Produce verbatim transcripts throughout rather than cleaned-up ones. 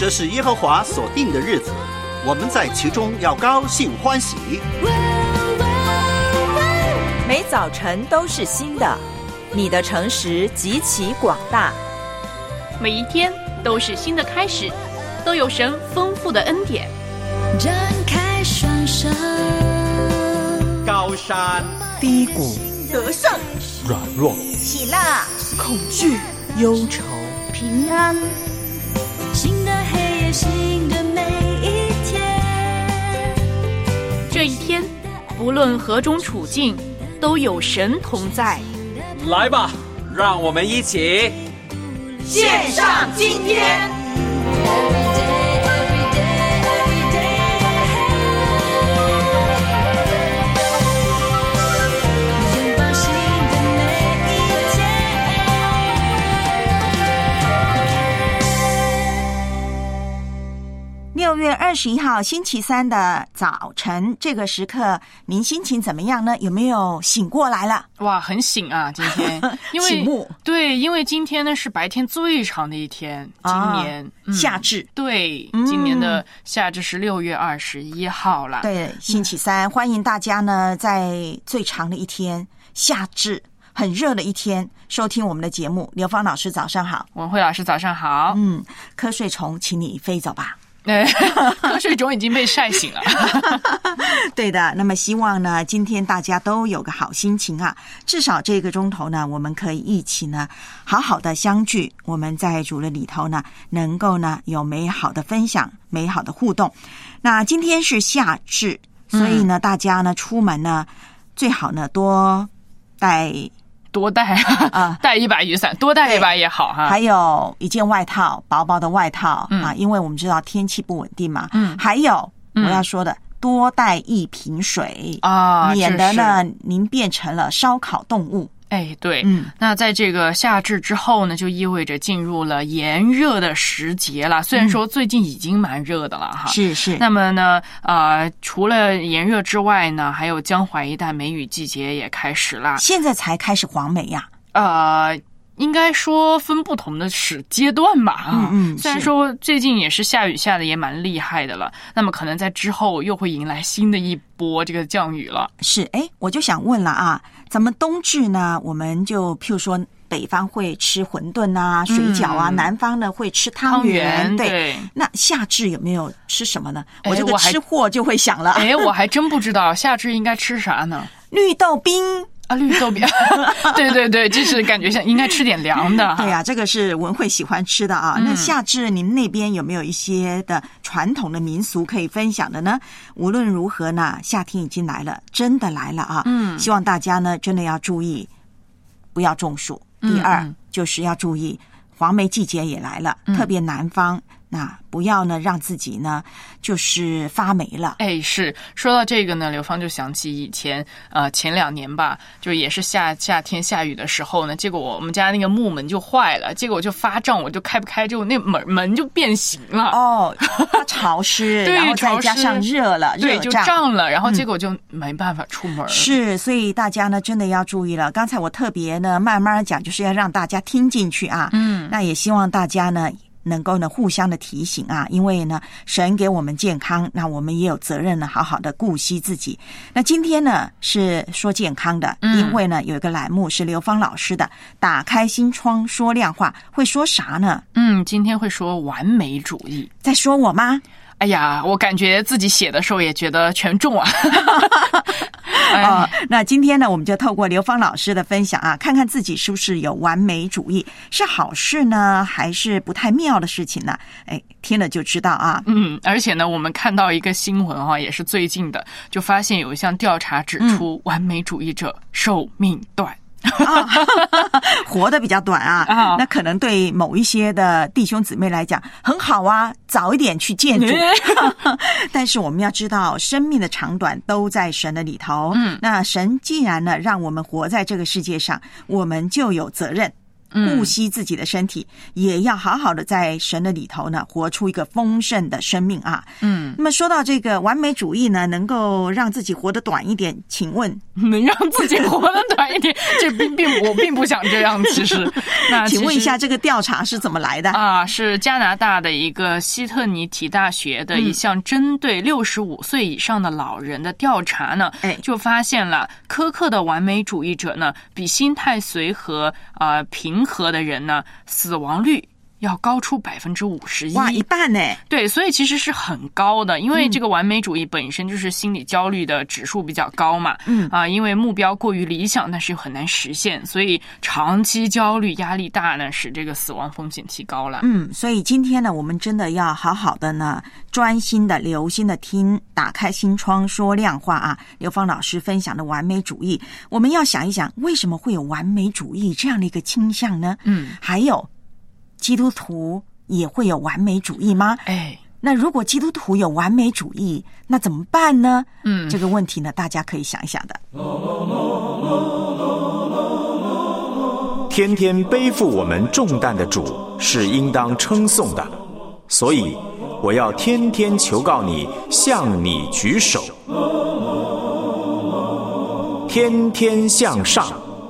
这是耶和华所定的日子，我们在其中要高兴欢喜。 每早晨都是新的，你的诚实极其广大。 每一天都是新的开始，都有神丰富的恩典。 展开双手， 高山低谷， 得胜软弱， 喜乐恐惧，忧愁， 平安，新的黑夜，新的每一天。 这一天不论何种处境，都有神同在。 来吧，让我们一起献上今天。 六月二十一号星期三的早晨，这个时刻您心情怎么样呢？有没有醒过来了？ 哇，很醒啊！今天因为醒目， 对，因为今天呢是白天最长的一天，今年、 啊嗯、 夏至， 对、 嗯， 今年的夏至是六月二十一号了。 对，星期三，欢迎大家呢在最长的一天夏至。很热的一天，收听我们的节目。刘芳老师早上好， 文慧老师早上好。 嗯，瞌睡虫，请你飞走吧。 对，瞌睡虫已经被晒醒了。 对的，那么希望呢，今天大家都有个好心情啊。至少这个钟头呢，我们可以一起呢，好好的相聚。我们在主的里头呢，能够呢有美好的分享，美好的互动。那今天是夏至，所以呢，嗯、大家呢出门呢，最好呢多带。 多带啊，带一把雨伞，多带一把也好哈。 还有一件外套，薄薄的外套、 嗯、 啊，因为我们知道天气不稳定嘛。 嗯， 还有我要说的，嗯、多带一瓶水啊， 免得呢您变成了烧烤动物。 哎，对， 嗯， 那在这个夏至之后呢，就意味着进入了炎热的时节了。虽然说最近已经蛮热的了哈， 是是。 那么呢，呃，除了炎热之外呢，还有江淮一带梅雨季节也开始了。 现在才开始黄梅呀、 啊？呃。应该说分不同的时阶段吧， 嗯嗯， 虽然说最近也是下雨下的也蛮厉害的了，那么可能在之后又会迎来新的一波这个降雨了。 是，哎，我就想问了啊，咱们冬至呢，我们就譬如说北方会吃馄饨啊、水饺啊，嗯、南方呢会吃汤圆， 对。 对，那夏至有没有吃什么呢？我这个吃货就会想了， 哎，我还真不知道夏至应该吃啥呢？ 绿豆冰。 啊，绿豆饼，对对对，就是感觉像应该吃点凉的。 对呀、啊，这个是文慧喜欢吃的啊。嗯、那夏至您那边有没有一些的传统的民俗可以分享的呢？无论如何呢，夏天已经来了，真的来了啊！嗯，希望大家呢真的要注意，不要中暑。第二、嗯、就是要注意，黄梅季节也来了，嗯、特别南方。那不要呢，让自己呢就是发霉了。 哎，是说到这个呢，刘芳就想起以前呃前两年吧，就也是夏夏天下雨的时候呢，结果我们家那个木门就坏了，结果我就发胀，我就开不开，就那门门就变形了。 哦，它潮湿， 对， 然后再加上热了， 对， 热就胀了，然后结果就没办法出门、嗯。 是，所以大家呢真的要注意了。刚才我特别呢慢慢讲，就是要让大家听进去啊。嗯，那也希望大家呢。能够呢互相的提醒啊，因为呢神给我们健康，那我们也有责任呢好好的顾惜自己。那今天呢是说健康的，嗯、因为呢有一个栏目是刘芳老师的打开心窗说亮话，会说啥呢？ 嗯，今天会说完美主义。 在说我吗？ 哎呀，我感觉自己写的时候也觉得全中啊。 哦，那今天呢，我们就透过刘芳老师的分享啊，看看自己是不是有完美主义，是好事呢，还是不太妙的事情呢？哎，听了就知道啊。 嗯，而且呢，我们看到一个新闻哈、啊，也是最近的，就发现有一项调查指出，嗯、完美主义者寿命短。 啊，活得比较短啊，啊那可能对某一些的弟兄姊妹来讲很好啊，早一点去见主。但是我们要知道，生命的长短都在神的里头。嗯，那神既然呢让我们活在这个世界上，我们就有责任。 顾惜自己的身体，嗯、也要好好的在神的里头呢，活出一个丰盛的生命啊。嗯，那么说到这个完美主义呢，能够让自己活得短一点，请问能让自己活得短一点，这并并我并不想这样。其实，那请问一下，这个调查是怎么来的啊？是加拿大的一个希特尼提大学的一项针对六十五岁以上的老人的调查呢，嗯、就发现了苛刻的完美主义者呢，比心态随和、呃平和的人呢，死亡率要高出百分之五十一， 哇，一半呢！ 对，所以其实是很高的，因为这个完美主义本身就是心理焦虑的指数比较高嘛，嗯啊，因为目标过于理想，但是又很难实现，所以长期焦虑、压力大呢，使这个死亡风险提高了。 嗯，所以今天呢，我们真的要好好的呢，专心的、留心的听，打开心窗说亮话啊！刘芳老师分享的完美主义，我们要想一想，为什么会有完美主义这样的一个倾向呢？嗯，还有。基督徒也会有完美主义吗？ 哎， 那如果基督徒有完美主义，那怎么办呢？嗯，这个问题呢，大家可以想一想的。 天天背负我们重担的主是应当称颂的，所以我要天天求告你，向你举手，天天向上。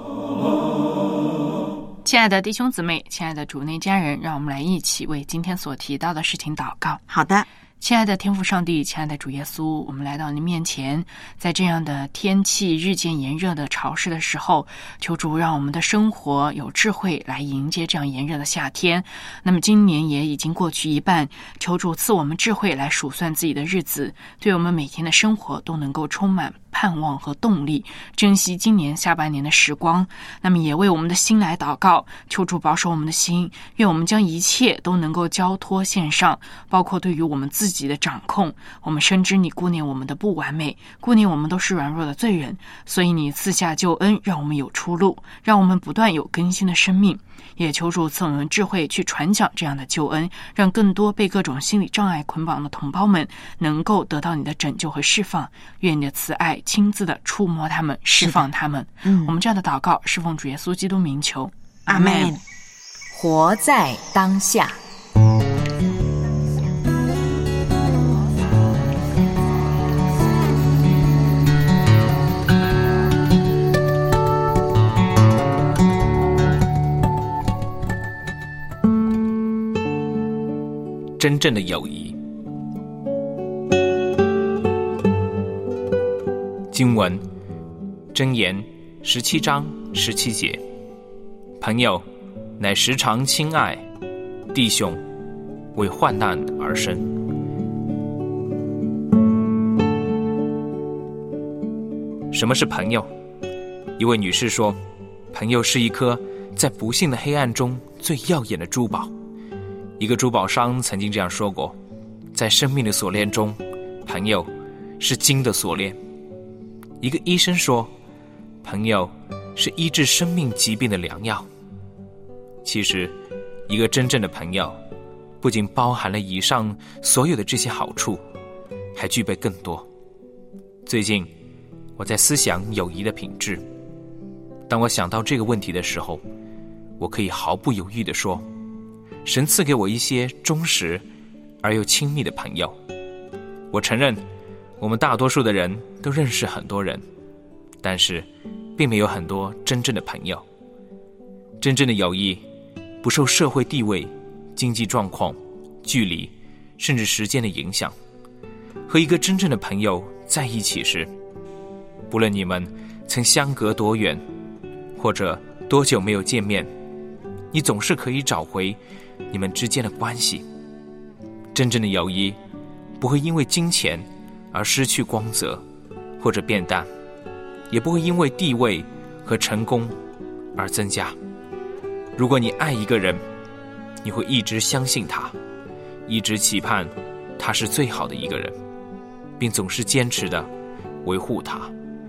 亲爱的弟兄姊妹，亲爱的主内家人，让我们来一起为今天所提到的事情祷告。 好的， 亲爱的天父上帝，亲爱的主耶稣，我们来到你面前，在这样的天气日渐炎热的潮湿的时候，求主让我们的生活有智慧来迎接这样炎热的夏天。那么今年也已经过去一半，求主赐我们智慧来数算自己的日子，对我们每天的生活都能够充满盼望和动力，珍惜今年下半年的时光。那么也为我们的心来祷告，求主保守我们的心，愿我们将一切都能够交托献上，包括对于我们自己的掌控。我们深知你顾念我们的不完美，顾念我们都是软弱的罪人，所以你赐下救恩，让我们有出路，让我们不断有更新的生命。也求主赐我们智慧去传讲这样的救恩，让更多被各种心理障碍捆绑的同胞们能够得到你的拯救和释放。愿你的慈爱亲自的触摸他们，释放他们。嗯，我们这样的祷告是奉主耶稣基督名求， 阿们。 活在当下。 真正的友谊。经文箴言十七章十七节，朋友乃时常亲爱，弟兄为患难而生。什么是朋友？一位女士说，朋友是一颗在不幸的黑暗中最耀眼的珠宝。一个珠宝商曾经这样说过，在生命的锁链中，朋友是金的锁链。一个医生说，朋友是医治生命疾病的良药。其实一个真正的朋友不仅包含了以上所有的这些好处，还具备更多。最近我在思想友谊的品质，当我想到这个问题的时候，我可以毫不犹豫地说，神赐给我一些忠实而又亲密的朋友。我承认我们大多数的人都认识很多人，但是并没有很多真正的朋友。真正的友谊不受社会地位、经济状况、距离甚至时间的影响。和一个真正的朋友在一起时，不论你们曾相隔多远，或者多久没有见面，你总是可以找回你们之间的关系。真正的友谊不会因为金钱而失去光泽或者变淡，也不会因为地位和成功而增加。如果你爱一个人，你会一直相信他，一直期盼他是最好的一个人，并总是坚持地维护他。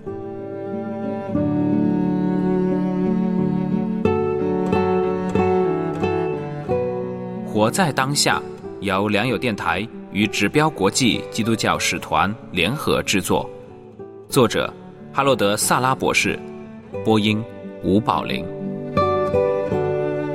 活在当下由良友电台与指标国际基督教使团联合制作，作者哈洛德·萨拉博士，播音吴宝林。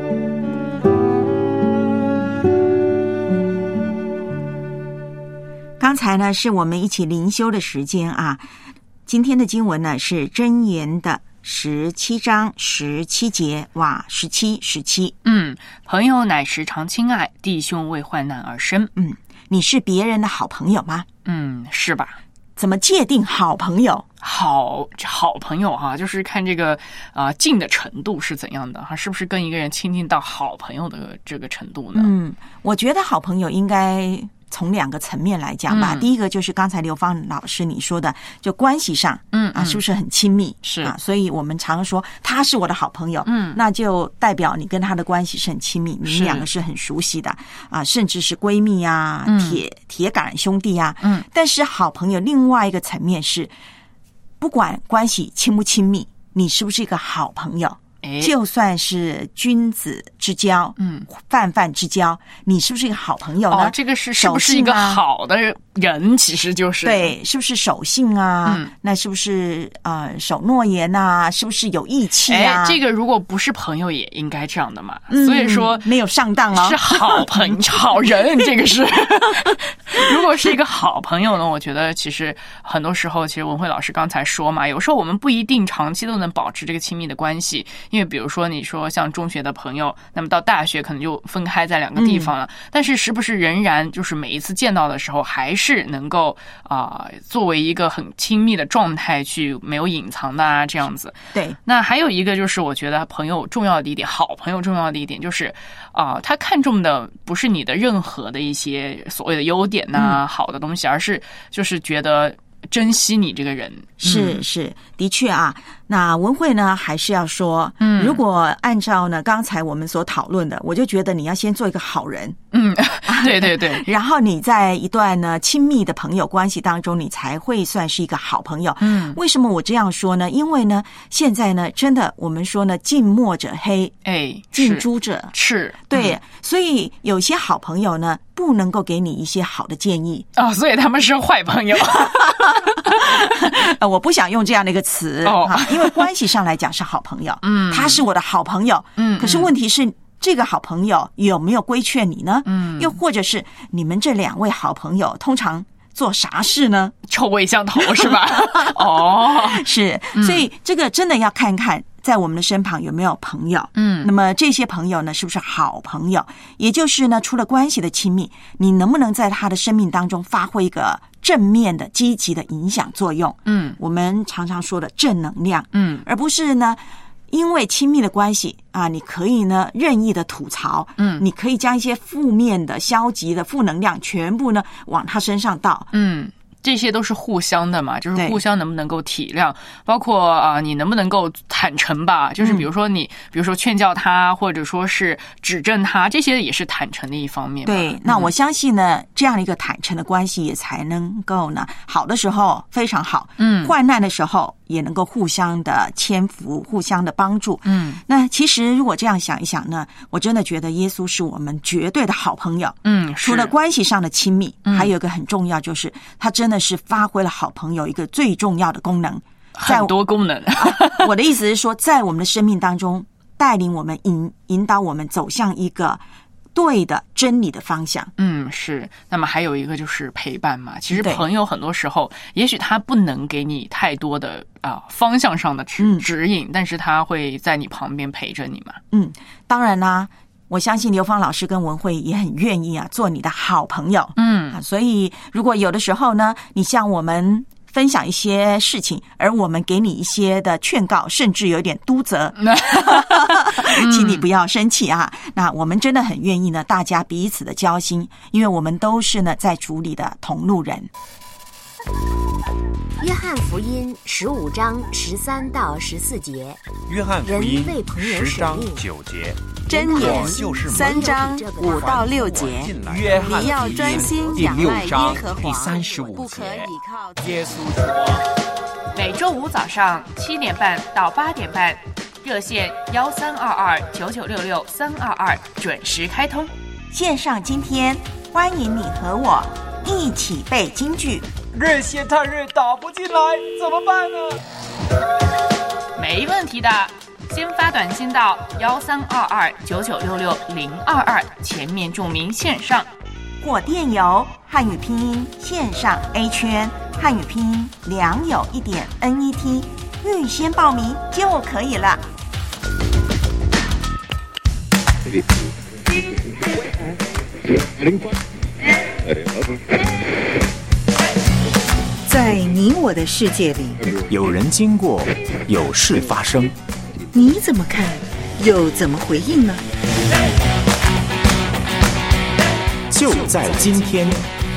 才呢是我们一起灵修的时间啊。今天的经文呢是箴言的十七章十七节，哇，十七十七。 嗯，朋友乃时常亲爱，弟兄为患难而生。 嗯，你是别人的好朋友吗？ 嗯，是吧？ 怎么界定好朋友？ 好好朋友哈、啊，就是看这个啊、呃、近的程度是怎样的哈，是不是跟一个人亲近到好朋友的这个程度呢？ 嗯，我觉得好朋友应该从两个层面来讲吧。 嗯、 第一个就是刚才刘芳老师你说的，就关系上， 嗯啊，是不是很亲密？ 是啊，所以我们常说他是我的好朋友，嗯，那就代表你跟他的关系是很亲密，你们两个是很熟悉的啊，甚至是闺蜜啊， 嗯、 铁铁杆兄弟啊， 嗯。 但是好朋友另外一个层面是，不管关系亲不亲密，你是不是一个好朋友？就算是君子之交，嗯，泛泛之交，你是不是一个好朋友呢？ 哦，这个是是不是一个好的人？其实就是对，是不是守信啊？嗯，那是不是呃守诺言啊？是不是有义气啊？ 哎，这个如果不是朋友，也应该这样的嘛。 嗯、 所以说没有上当哦， 是好朋好人，这个是。如果是一个好朋友呢，我觉得其实很多时候，其实文慧老师刚才说嘛，有时候我们不一定长期都能保持这个亲密的关系。因为比如说你说像中学的朋友，那么到大学可能就分开在两个地方了，嗯、但是是不是仍然就是每一次见到的时候还是能够啊、呃、作为一个很亲密的状态去没有隐藏的啊这样子。 对。 那还有一个就是我觉得朋友重要的一点，好朋友重要的一点就是啊、呃、他看重的不是你的任何的一些所谓的优点呐、啊嗯、好的东西，而是就是觉得珍惜你这个人。 是是，的确啊。那文慧呢，还是要说，嗯，如果按照呢刚才我们所讨论的，我就觉得你要先做一个好人， 嗯，对对对， 然后你在一段呢亲密的朋友关系当中，你才会算是一个好朋友。嗯，为什么我这样说呢？因为呢，现在呢，真的我们说呢，近墨者黑， 哎， 近朱者赤， 对、嗯，所以有些好朋友呢，不能够给你一些好的建议哦，所以他们是坏朋友。 呃，我不想用这样的一个词哦、啊，因为关系上来讲是好朋友，嗯，他是我的好朋友，嗯，可是问题是这个好朋友有没有规劝你呢？嗯，又或者是你们这两位好朋友通常做啥事呢？ 臭味相投是吧？哦， 是，所以这个真的要看看在我们的身旁有没有朋友，嗯，那么这些朋友呢，是不是好朋友？也就是呢，除了关系的亲密，你能不能在他的生命当中发挥一个正面的、积极的影响作用？嗯，我们常常说的正能量，嗯，而不是呢，因为亲密的关系啊，你可以呢任意的吐槽，嗯，你可以将一些负面的、消极的、负能量全部呢往他身上倒， 嗯。这些都是互相的嘛，就是互相能不能够体谅，包括啊、呃，你能不能够坦诚吧？就是比如说你，嗯、比如说劝教他，或者说是指正他，这些也是坦诚的一方面。 对，那我相信呢，嗯、这样一个坦诚的关系也才能够呢，好的时候非常好，嗯，患难的时候也能够互相的谦服，互相的帮助。嗯，那其实如果这样想一想呢，我真的觉得耶稣是我们绝对的好朋友。嗯，除了关系上的亲密，嗯、还有一个很重要，就是他真的是发挥了好朋友一个最重要的功能， 很多功能。 啊、我的意思是说，在我们的生命当中，带领我们引引导我们走向一个对的真理的方向。 嗯，是。那么还有一个就是陪伴嘛。其实朋友很多时候，也许他不能给你太多的啊、呃、方向上的指指引、嗯，但是他会在你旁边陪着你嘛。 嗯，当然啦。我相信刘芳老师跟文慧也很愿意啊，做你的好朋友。嗯、啊，所以如果有的时候呢，你向我们分享一些事情，而我们给你一些的劝告，甚至有点督责，请你不要生气啊。那我们真的很愿意呢，大家彼此的交心，因为我们都是呢在主里的同路人。 约翰福音十五章十三到十四节， 约翰福音十章九节，箴言三章五到六节，约翰你要专心第六章第三十五节。 耶稣说， 每周五早上七点半到八点半，热线幺三二二九九六六三二二准时开通。 线上今天，欢迎你和我一起背京剧。 热线太热打不进来，怎么办呢？ 没问题的，先发短信到幺三二二九九六六零二二，前面注明线上， 过电邮，汉语拼音线上 A 圈，汉语拼音良友一点 N E T， 预先报名就可以了。 在你我的世界里， 有人经过，有事发生， 你怎么看，又怎么回应呢？ 就在今天。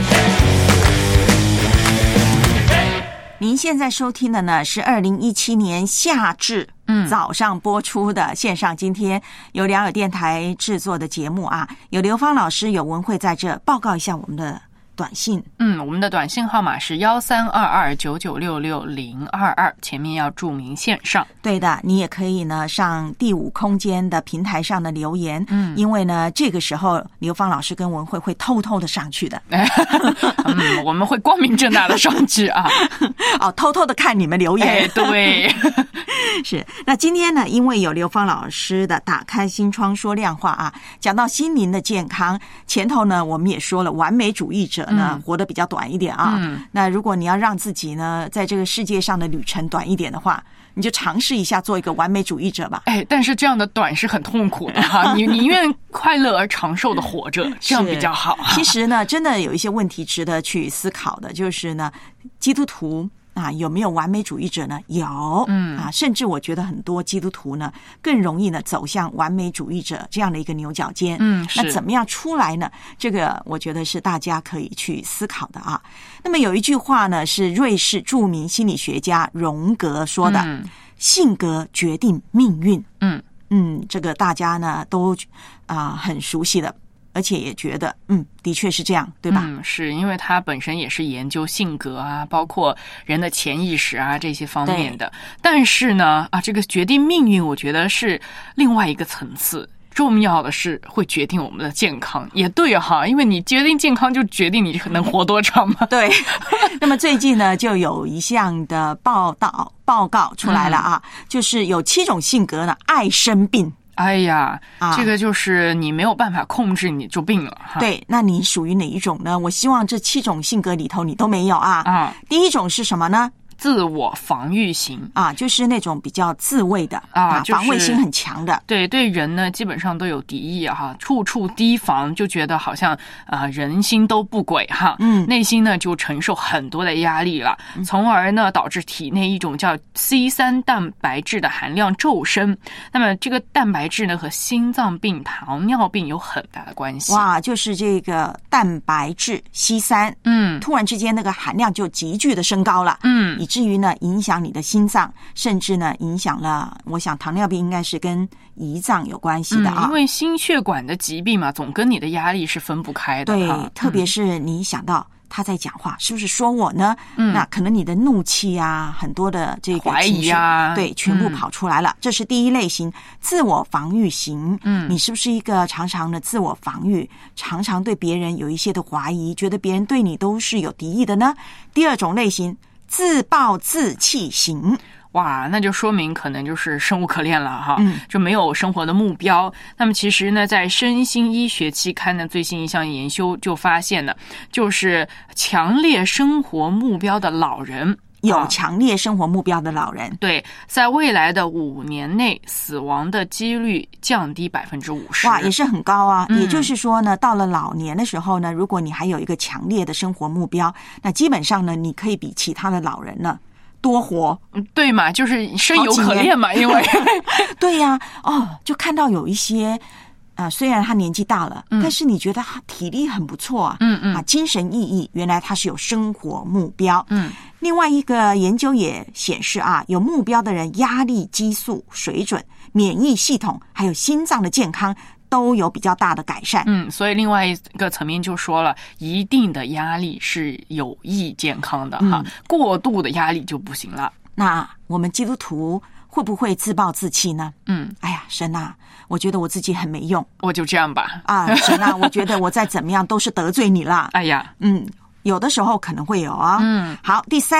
您现在收听的呢是二零一七年夏至早上播出的线上今天，由良友电台制作的节目啊，有刘芳老师，有文慧在这报告一下我们的短信。 嗯，我们的短信号码是幺三二二九九六六零二二，前面要注明线上。 对的，你也可以呢上第五空间的平台上的留言，嗯，因为呢这个时候刘芳老师跟文慧会偷偷的上去的， 嗯，我们会光明正大的上去啊， 哦，偷偷的看你们留言， 哎、对， 是。那今天呢，因为有刘芳老师的打开心窗说亮话啊，讲到心灵的健康，前头呢我们也说了，完美主义者呢、嗯、活得比较短一点啊、嗯。那如果你要让自己呢在这个世界上的旅程短一点的话，你就尝试一下做一个完美主义者吧。 哎，但是这样的短是很痛苦的哈，你宁愿快乐而长寿的活着，这样比较好。 其实呢，真的有一些问题值得去思考的，就是呢，基督徒啊，有没有完美主义者呢？有，嗯啊，甚至我觉得很多基督徒呢，更容易呢走向完美主义者这样的一个牛角尖。嗯，那怎么样出来呢？这个我觉得是大家可以去思考的啊。那么有一句话呢，是瑞士著名心理学家荣格说的：嗯、性格决定命运。嗯嗯，这个大家呢都啊、呃、很熟悉的。而且也觉得，嗯，的确是这样，对吧？ 嗯，是因为他本身也是研究性格啊，包括人的潜意识啊这些方面的。但是呢，啊，这个决定命运，我觉得是另外一个层次。重要的是会决定我们的健康，也对哈，因为你决定健康，就决定你能活多长嘛。 对。那么最近呢，就有一项的报道报告出来了啊，嗯、就是有七种性格呢爱生病。 哎呀、啊，这个就是你没有办法控制，你就病了哈。 对，那你属于哪一种呢？我希望这七种性格里头你都没有啊。啊，第一种是什么呢？ 自我防御型啊，就是那种比较自卫的啊，就是、防卫心很强的。 对，对人呢基本上都有敌意哈，处处提防，就觉得好像啊、呃、人心都不轨哈，嗯，内心呢就承受很多的压力了，从而呢导致体内一种叫 C 三 蛋白质的含量骤升。那么这个蛋白质呢和心脏病、糖尿病有很大的关系。 哇，就是这个蛋白质 C 三，嗯，突然之间那个含量就急剧的升高了，嗯。以至于呢影响你的心脏，甚至呢影响了，我想糖尿病应该是跟胰脏有关系的啊、 嗯，因为心血管的疾病嘛，总跟你的压力是分不开的。 对，啊、特别是你想到他在讲话，是不是说我呢？嗯，那可能你的怒气啊，很多的这个怀疑啊， 对，全部跑出来了、嗯。这是第一类型，自我防御型。嗯，你是不是一个常常的自我防御，常常对别人有一些的怀疑，觉得别人对你都是有敌意的呢？第二种类型。自暴自弃型， 哇，那就说明可能就是生无可恋了哈，嗯，就没有生活的目标。那么其实呢，在身心医学期刊的最新一项研究就发现呢，就是强烈生活目标的老人。 有强烈生活目标的老人， 对，在未来的五年内，死亡的几率降低百分之五十。 哇，也是很高啊、嗯！也就是说呢，到了老年的时候呢，如果你还有一个强烈的生活目标，那基本上呢，你可以比其他的老人呢多活。 对嘛，就是生有可恋嘛，因为对呀、啊，哦，就看到有一些。啊、呃，虽然他年纪大了、嗯，但是你觉得他体力很不错啊，嗯嗯，啊，精神奕奕，原来他是有生活目标，嗯。另外一个研究也显示啊，有目标的人，压力激素水准、免疫系统还有心脏的健康都有比较大的改善。 嗯，所以另外一个层面就说了，一定的压力是有益健康的哈、嗯，过度的压力就不行了。 那我们基督徒会不会自暴自弃呢？嗯，哎呀，神啊，我觉得我自己很没用， 我就这样吧。 啊，神啊，我觉得我再怎么样都是得罪你啦。 哎呀， 嗯，有的时候可能会有啊。嗯，好，第三个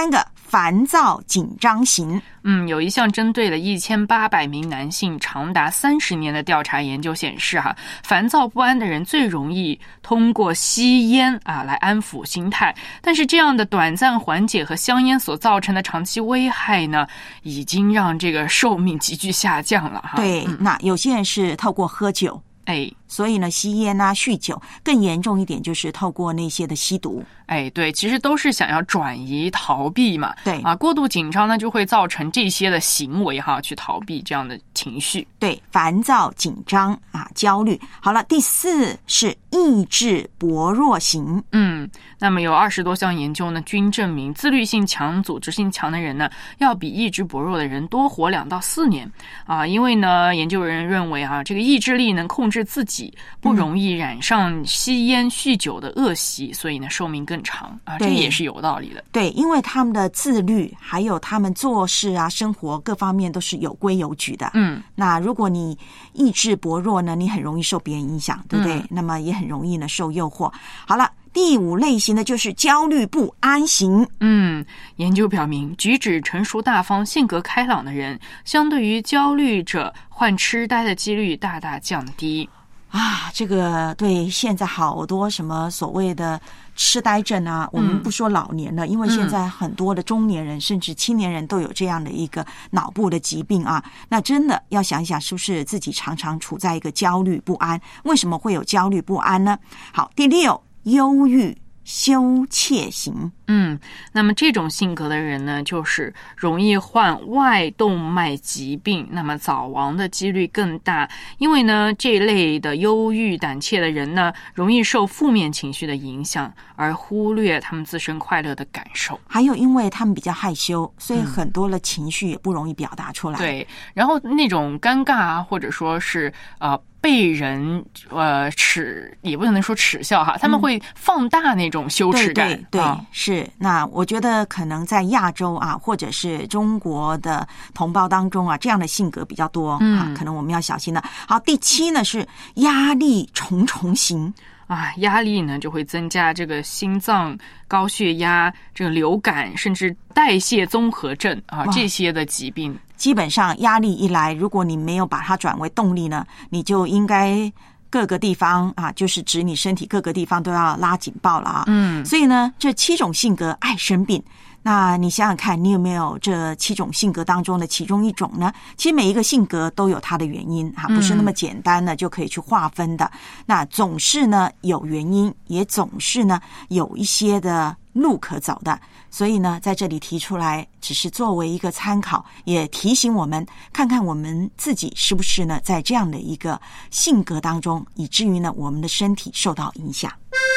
烦躁紧张型。 嗯，有一项针对了一千八百名男性长达三十年的调查研究显示哈、啊，烦躁不安的人最容易通过吸烟啊来安抚心态，但是这样的短暂缓解和香烟所造成的长期危害呢，已经让这个寿命急剧下降了哈。 对，嗯、那有些人是透过喝酒。 哎， 所以呢，吸烟啊、酗酒，更严重一点就是透过那些的吸毒。 哎，对，其实都是想要转移、逃避嘛。 对啊，过度紧张呢，就会造成这些的行为哈，去逃避这样的情绪。 对，烦躁、紧张啊、焦虑。好了，第四是意志薄弱型。 嗯，那么有二十多项研究呢，均证明自律性强、组织性强的人呢，要比意志薄弱的人多活两到四年啊。因为呢，研究人认为啊，这个意志力能控制自己，不容易染上吸烟、酗酒的恶习，所以呢，寿命更长啊，这也是有道理的。 对，因为他们的自律，还有他们做事啊、生活各方面都是有规有矩的。 嗯， 那如果你意志薄弱呢，你很容易受别人影响，对不对？嗯、那么也很容易呢受诱惑。好了。第五类型呢，就是焦虑不安型。 嗯，研究表明，举止成熟大方、性格开朗的人，相对于焦虑者患痴呆的几率大大降低。 啊，这个对现在好多什么所谓的痴呆症啊，我们不说老年了，嗯、因为现在很多的中年人、嗯、甚至青年人都有这样的一个脑部的疾病啊。那真的要想一想，是不是自己常常处在一个焦虑不安？为什么会有焦虑不安呢？好，第六。忧郁羞怯型。 嗯，那么这种性格的人呢，就是容易患外动脉疾病，那么早亡的几率更大。因为呢，这类的忧郁胆怯的人呢，容易受负面情绪的影响，而忽略他们自身快乐的感受。 还有，因为他们比较害羞，所以很多的情绪也不容易表达出来。 嗯、对，然后那种尴尬啊，或者说是呃。被人呃耻，也不能说耻笑哈，他们会放大那种羞耻感。 对对对、啊，是。那我觉得可能在亚洲啊，或者是中国的同胞当中啊，这样的性格比较多、嗯、啊，可能我们要小心了。好，第七呢是压力重重型。 啊，压力呢就会增加这个心脏、高血压、这个流感，甚至代谢综合症啊这些的疾病。 基本上压力一来，如果你没有把它转为动力呢，你就应该各个地方啊，就是指你身体各个地方都要拉警报了啊。 嗯， 所以呢，这七种性格爱生病。那你想想看，你有没有这七种性格当中的其中一种呢？其实每一个性格都有它的原因哈，不是那么简单的就可以去划分的。嗯、那总是呢有原因，也总是呢有一些的路可走的。所以呢，在这里提出来，只是作为一个参考，也提醒我们看看我们自己是不是呢在这样的一个性格当中，以至于呢我们的身体受到影响。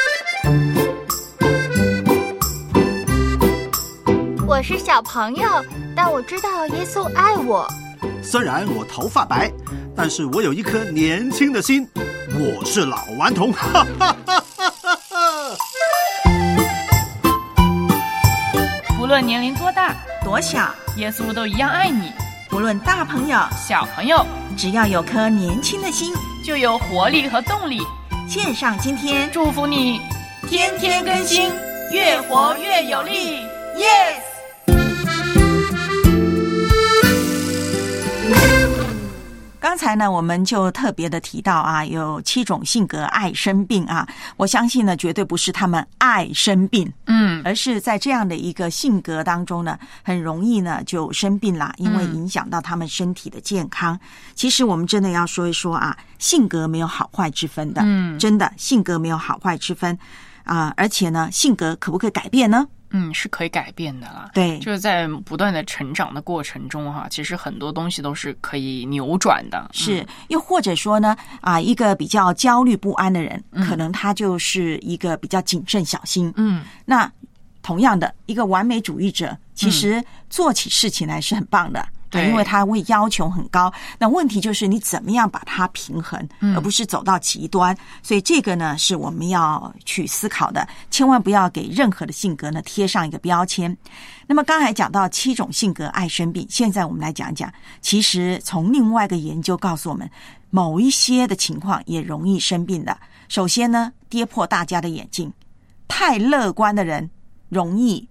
我是小朋友，但我知道耶稣爱我。 虽然我头发白，但是我有一颗年轻的心。我是老顽童，哈哈哈哈哈！ 不论年龄多大多小， 耶稣都一样爱你。 不论大朋友小朋友， 只要有颗年轻的心， 就有活力和动力。 献上今天， 祝福你天天更新，越活越有力。Yes。 刚才呢，我们就特别的提到啊，有七种性格爱生病啊。我相信呢，绝对不是他们爱生病， 嗯， 而是在这样的一个性格当中呢，很容易呢就生病啦，因为影响到他们身体的健康。嗯、其实我们真的要说一说啊，性格没有好坏之分的， 嗯， 真的性格没有好坏之分啊、呃，而且呢，性格可不可以改变呢？ 嗯，是可以改变的啦。 对， 就是在不断的成长的过程中哈，其实很多东西都是可以扭转的。 是， 嗯、 又或者说呢，啊，一个比较焦虑不安的人，嗯、可能他就是一个比较谨慎小心。 嗯， 那同样的，一个完美主义者，其实做起事情来是很棒的。 对， 因为他会要求很高，那问题就是你怎么样把它平衡， 嗯、 而不是走到极端。所以这个呢是我们要去思考的，千万不要给任何的性格呢贴上一个标签。那么刚才讲到七种性格爱生病，现在我们来讲讲，其实从另外一个研究告诉我们，某一些的情况也容易生病的。首先呢，跌破大家的眼镜，太乐观的人容易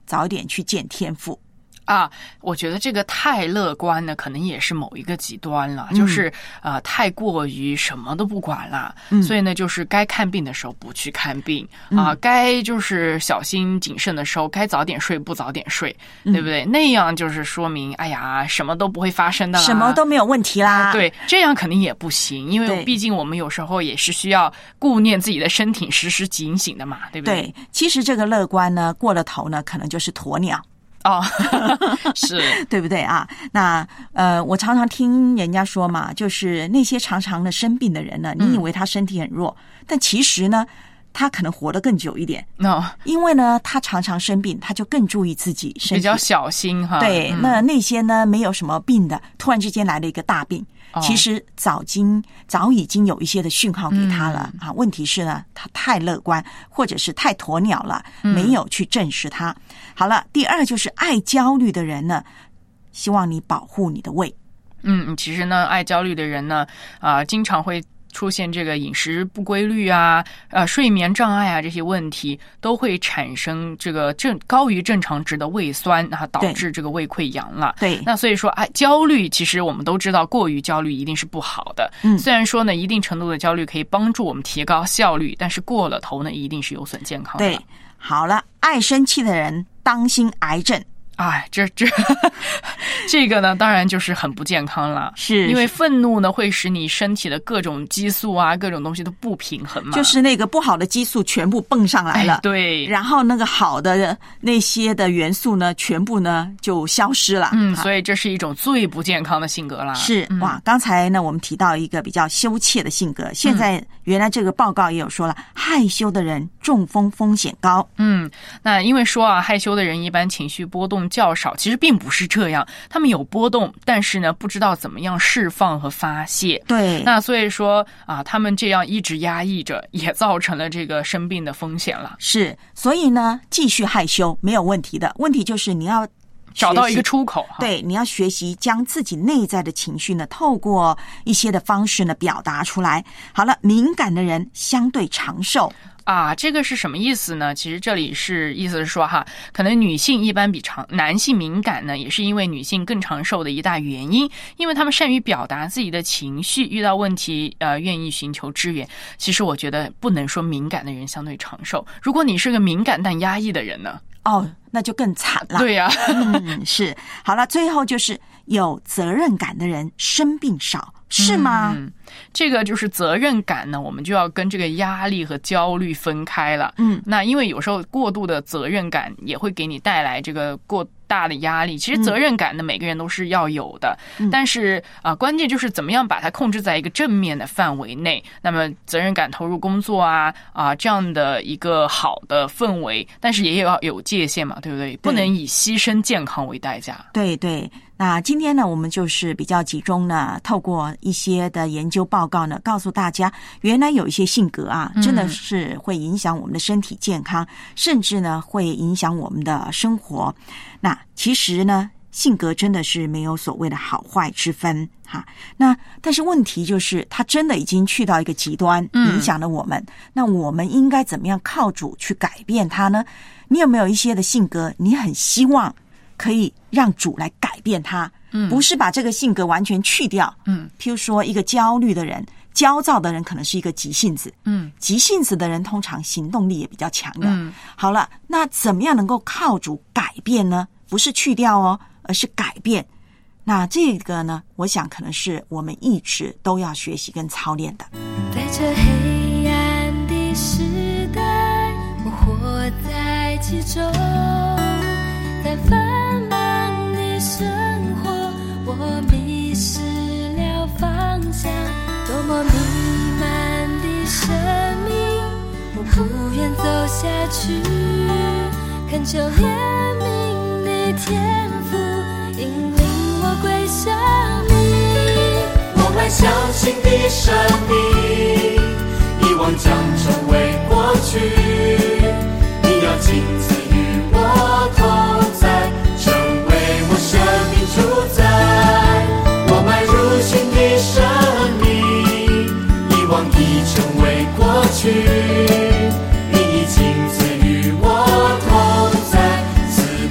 早一点去见天父。 啊，我觉得这个太乐观呢，可能也是某一个极端了，嗯、就是呃太过于什么都不管了，嗯、所以呢，就是该看病的时候不去看病啊、呃，该就是小心谨慎的时候，该早点睡不早点睡，嗯、对不对？那样就是说明，哎呀，什么都不会发生的啦， 什么都没有问题啦。 对，这样肯定也不行，因为毕竟我们有时候也是需要顾念自己的身体，时时警醒的嘛，对不对？ 对，其实这个乐观呢，过了头呢，可能就是鸵鸟。 哦，是对不对啊？那呃，我常常听人家说嘛，就是那些常常的生病的人呢，你以为他身体很弱，嗯、但其实呢，他可能活得更久一点。哦，因为呢，他常常生病，他就更注意自己身体， 比较小心哈。 对，嗯、那那些呢没有什么病的，突然之间来了一个大病。其实早经早已经有一些的讯号给他了、嗯、啊，问题是呢，他太乐观或者是太鸵鸟了，没有去正视它。嗯、好了，第二就是爱焦虑的人呢，希望你保护你的胃。 嗯，其实呢，爱焦虑的人呢，啊、呃，经常会出现这个饮食不规律啊、呃睡眠障碍啊这些问题，都会产生这个正高于正常值的胃酸啊，导致这个胃溃疡了。 对， 那所以说，哎，焦虑其实我们都知道，过于焦虑一定是不好的。嗯，虽然说呢，一定程度的焦虑可以帮助我们提高效率，但是过了头呢，一定是有损健康的。 对，好了，爱生气的人当心癌症。 哎，这这这个呢，当然就是很不健康了， 是因为愤怒呢会使你身体的各种激素啊，各种东西都不平衡嘛， 就是那个不好的激素全部蹦上来了， 哎、对， 然后那个好的那些的元素呢，全部呢就消失了， 嗯，所以这是一种最不健康的性格啦。 是、嗯、哇，刚才呢我们提到一个比较羞怯的性格，现在原来这个报告也有说了，嗯、害羞的人中风风险高。 嗯，那因为说啊，害羞的人一般情绪波动较少，其实并不是这样，他们有波动，但是呢，不知道怎么样释放和发泄。 对， 那所以说啊，他们这样一直压抑着，也造成了这个生病的风险了。 是，所以呢，继续害羞没有问题的，问题就是你要找到一个出口。 对，你要学习将自己内在的情绪呢，透过一些的方式呢，表达出来。好了，敏感的人相对长寿。 啊，这个是什么意思呢？其实这里是意思是说哈，可能女性一般比长男性敏感呢，也是因为女性更长寿的一大原因，因为他们善于表达自己的情绪，遇到问题呃愿意寻求支援。其实我觉得不能说敏感的人相对长寿，如果你是个敏感但压抑的人呢？ 哦，那就更惨了。 对呀、 啊，嗯，是。好了，最后就是有责任感的人生病少。是吗？ 嗯，这个就是责任感呢，我们就要跟这个压力和焦虑分开了。嗯，那因为有时候过度的责任感也会给你带来这个过大的压力。其实责任感呢，每个人都是要有的，嗯、但是啊、呃，关键就是怎么样把它控制在一个正面的范围内。那么责任感投入工作啊啊、呃、这样的一个好的氛围，但是也要有界限嘛，对不对？不能以牺牲健康为代价。 对对。那今天呢，我们就是比较集中呢，透过一些的研究报告呢，告诉大家，原来有一些性格啊，真的是会影响我们的身体健康，嗯、甚至呢会影响我们的生活。那其实呢，性格真的是没有所谓的好坏之分哈。那但是问题就是，它真的已经去到一个极端，影响了我们。嗯、那我们应该怎么样靠主去改变它呢？你有没有一些的性格，你很希望可以让主来改变他，嗯，不是把这个性格完全去掉，嗯，譬如说一个焦虑的人、焦躁的人，可能是一个急性子，嗯，急性子的人通常行动力也比较强的。嗯，好了，那怎么样能够靠主改变呢？不是去掉哦，而是改变。那这个呢，我想可能是我们一直都要学习跟操练的。 在这黑暗的时代，我活在其中，在繁忙的生活，我迷失了方向，多么弥漫的生命，我不愿走下去，恳求怜悯的天父引领我归向你。 我们相信的生命，遗忘将成为过去，你要亲自与我同在，成为我生命主宰。我迈入新的生命，遗忘已成为过去，你已亲自与我同在，赐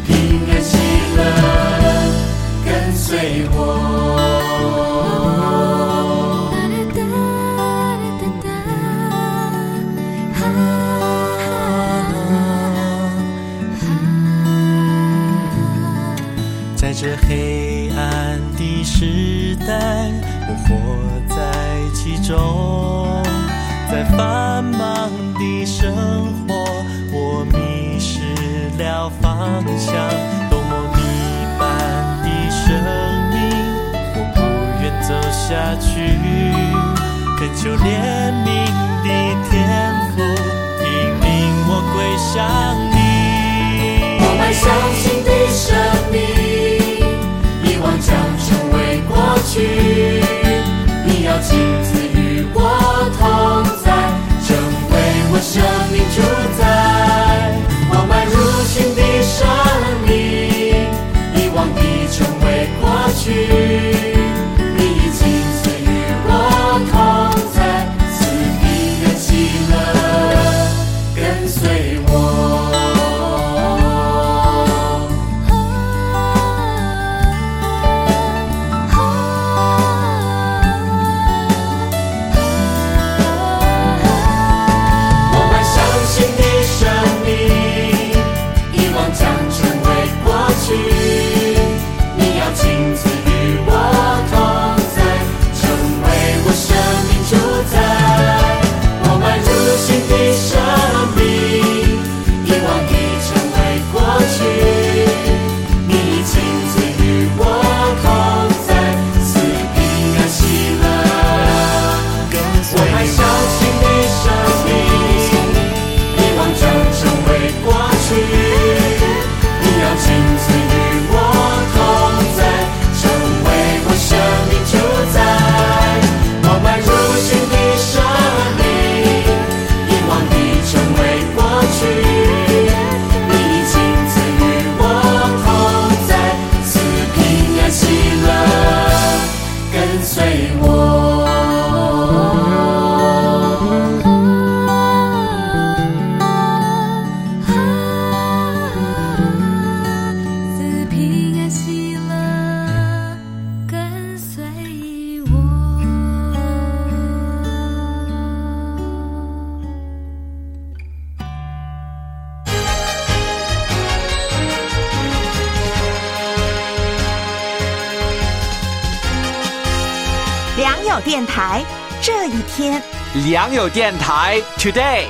这黑暗的时代，我活在其中，在繁忙的生活，我迷失了方向。多么迷般的生命，我不愿走下去，恳求怜悯的天父，引领我归向你。 我们相信的生命，遗忘将成为过去，你要亲自与我同在，成为我生命主宰。我们如新的生命，遗忘的成为过去，你已亲自与我同在，赐平安喜乐跟随我。 良友电台这一天， 良友电台 Today。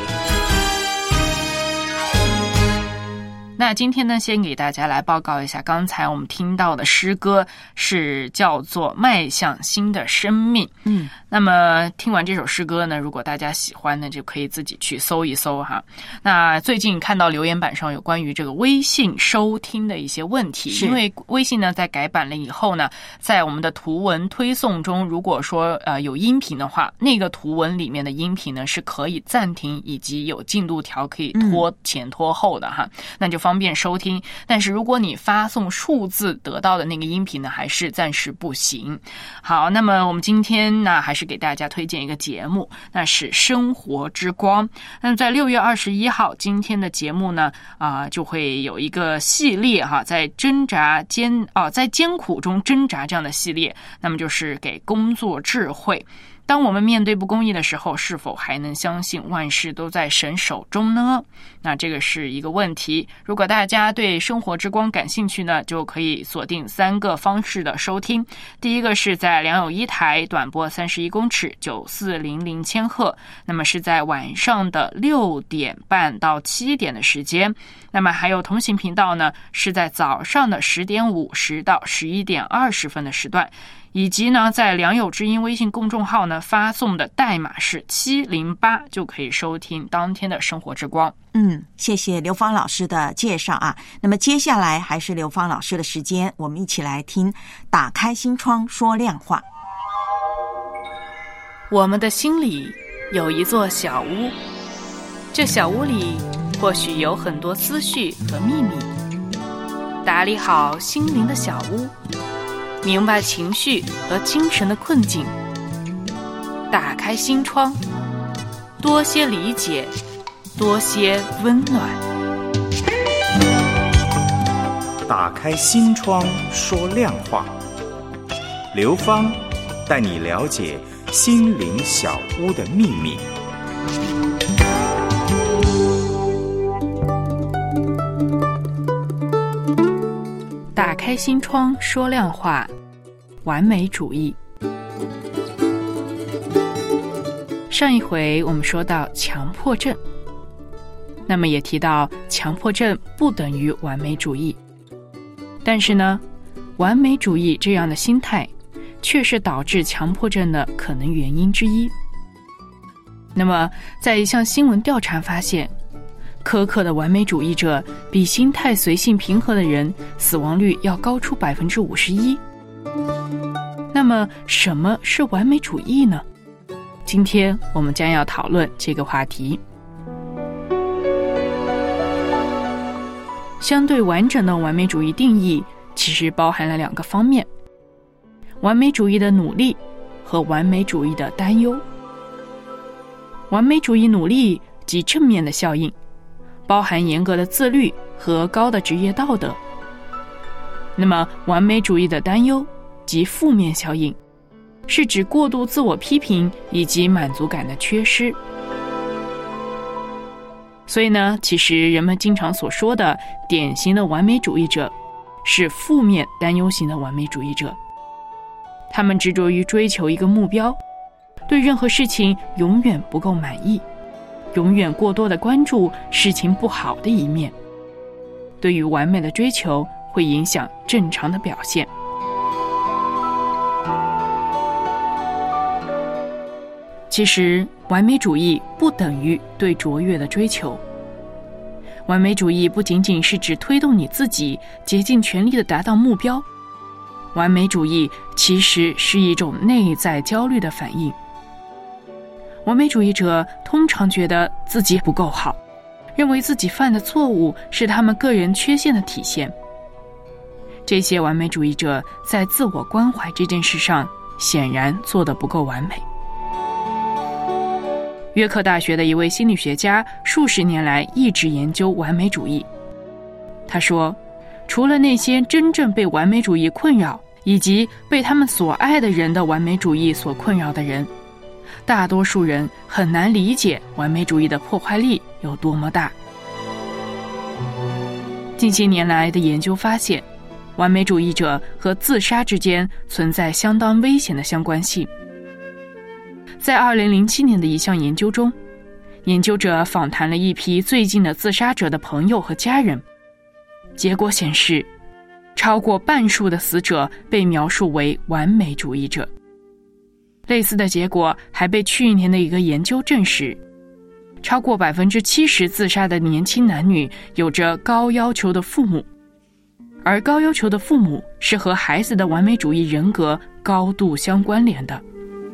那今天呢，先给大家来报告一下，刚才我们听到的诗歌是叫做《迈向新的生命》。 嗯， 那么听完这首诗歌呢，如果大家喜欢呢，就可以自己去搜一搜哈。那最近看到留言板上有关于这个微信收听的一些问题，因为微信呢在改版了以后呢，在我们的图文推送中，如果说呃有音频的话，那个图文里面的音频呢是可以暂停以及有进度条可以拖前拖后的哈，那就方便收听。但是如果你发送数字得到的那个音频呢，还是暂时不行。好，那么我们今天呢还是给大家推荐一个节目，那是生活之光。那在六月二十一号今天的节目呢啊、呃、就会有一个系列哈，在挣扎艰啊、呃、在艰苦中挣扎这样的系列，那么就是给工作智慧。当我们面对不公义的时候，是否还能相信万事都在神手中呢？那这个是一个问题。如果大家对生活之光感兴趣呢，就可以锁定三个方式的收听。第一个是在良友一台短波三十一公尺九四零零千赫，那么是在晚上的六点半到七点的时间。那么还有同行频道呢，是在早上的十点五十到十一点二十分的时段。以及呢，在良友之音微信公众号呢发送的代码是七零八，就可以收听当天的生活之光。 嗯，谢谢刘芳老师的介绍啊。那么接下来还是刘芳老师的时间，我们一起来听打开心窗说亮话。 我们的心里有一座小屋，这小屋里或许有很多思绪和秘密。打理好心灵的小屋，明白情绪和精神的困境，打开心窗，多些理解，多些温暖。 打开心窗说亮话，刘芳带你了解心灵小屋的秘密。 打打开心窗说亮话，完美主义。上一回我们说到强迫症，那么也提到强迫症不等于完美主义，但是呢，完美主义这样的心态却是导致强迫症的可能原因之一。那么在一项新闻调查发现，苛刻的完美主义者比心态随性平和的人死亡率要高出百分之五十一。那么什么是完美主义呢？今天我们将要讨论这个话题。相对完整的完美主义定义其实包含了两个方面：完美主义的努力和完美主义的担忧。完美主义努力即正面的效应，包含严格的自律和高的职业道德。那么完美主义的担忧即负面效应，是指过度自我批评以及满足感的缺失。所以呢，其实人们经常所说的典型的完美主义者是负面担忧型的完美主义者。他们执着于追求一个目标，对任何事情永远不够满意，永远过多的关注事情不好的一面，对于完美的追求会影响正常的表现。其实完美主义不等于对卓越的追求。完美主义不仅仅是指推动你自己竭尽全力地达到目标，完美主义其实是一种内在焦虑的反应。完美主义者通常觉得自己不够好，认为自己犯的错误是他们个人缺陷的体现。这些完美主义者在自我关怀这件事上显然做得不够完美。约克大学的一位心理学家数十年来一直研究完美主义。他说，除了那些真正被完美主义困扰以及被他们所爱的人的完美主义所困扰的人，大多数人很难理解完美主义的破坏力有多么大。近些年来的研究发现，完美主义者和自杀之间存在相当危险的相关性。在二零零七年的一项研究中，研究者访谈了一批最近的自杀者的朋友和家人，结果显示，超过半数的死者被描述为完美主义者。类似的结果还被去年的一个研究证实，超过百分之七十自杀的年轻男女有着高要求的父母，而高要求的父母是和孩子的完美主义人格高度相关联的。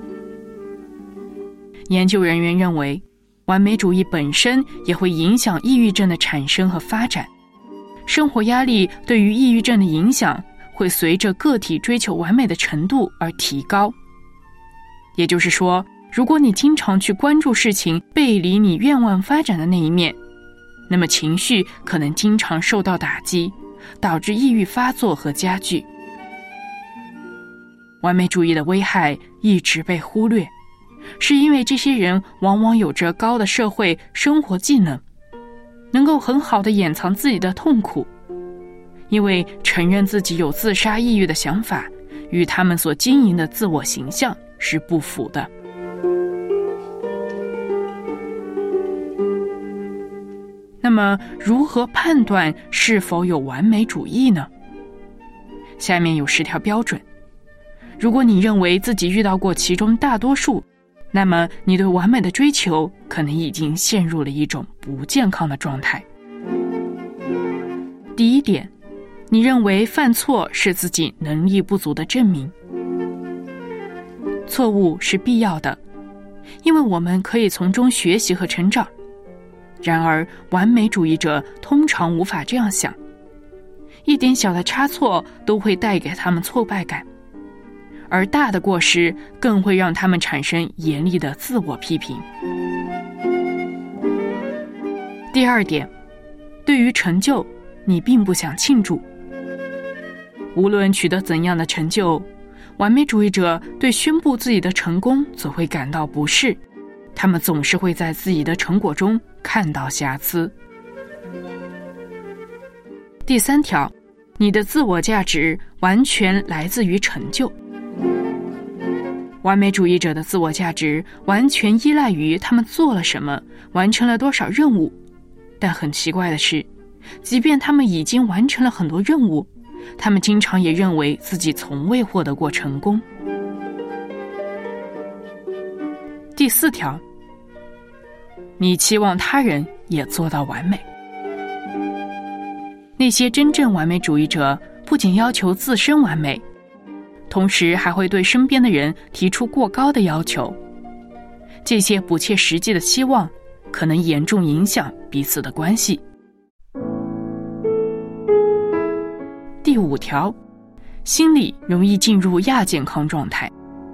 研究人员认为，完美主义本身也会影响抑郁症的产生和发展。生活压力对于抑郁症的影响会随着个体追求完美的程度而提高。也就是说，如果你经常去关注事情背离你愿望发展的那一面，那么情绪可能经常受到打击，导致抑郁发作和加剧。完美主义的危害一直被忽略，是因为这些人往往有着高的社会生活技能，能够很好地掩藏自己的痛苦，因为承认自己有自杀抑郁的想法与他们所经营的自我形象是不符的。那么如何判断是否有完美主义呢？下面有十条标准。如果你认为自己遇到过其中大多数，那么你对完美的追求可能已经陷入了一种不健康的状态。第一点，你认为犯错是自己能力不足的证明。错误是必要的，因为我们可以从中学习和成长。然而，完美主义者通常无法这样想，一点小的差错都会带给他们挫败感，而大的过失更会让他们产生严厉的自我批评。第二点，对于成就，你并不想庆祝。无论取得怎样的成就，完美主义者对宣布自己的成功则会感到不适，他们总是会在自己的成果中看到瑕疵。第三条， 你的自我价值完全来自于成就。完美主义者的自我价值完全依赖于他们做了什么，完成了多少任务。但很奇怪的是，即便他们已经完成了很多任务，他们经常也认为自己从未获得过成功。第四条，你期望他人也做到完美。那些真正完美主义者不仅要求自身完美，同时还会对身边的人提出过高的要求。这些不切实际的期望可能严重影响彼此的关系。第五条，心理容易进入亚健康状态。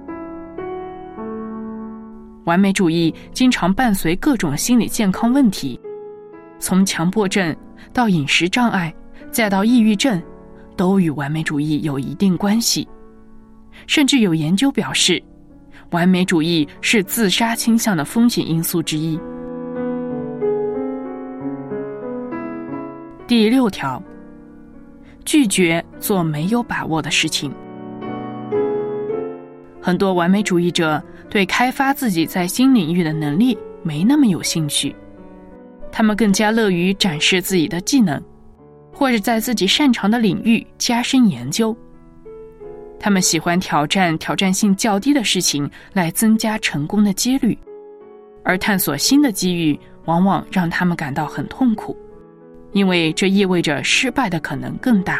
完美主义经常伴随各种心理健康问题，从强迫症到饮食障碍，再到抑郁症，都与完美主义有一定关系。甚至有研究表示，完美主义是自杀倾向的风险因素之一。第六条，拒绝做没有把握的事情。很多完美主义者对开发自己在新领域的能力没那么有兴趣，他们更加乐于展示自己的技能，或者在自己擅长的领域加深研究。他们喜欢挑战挑战性较低的事情来增加成功的几率，而探索新的机遇往往让他们感到很痛苦，因为这意味着失败的可能更大。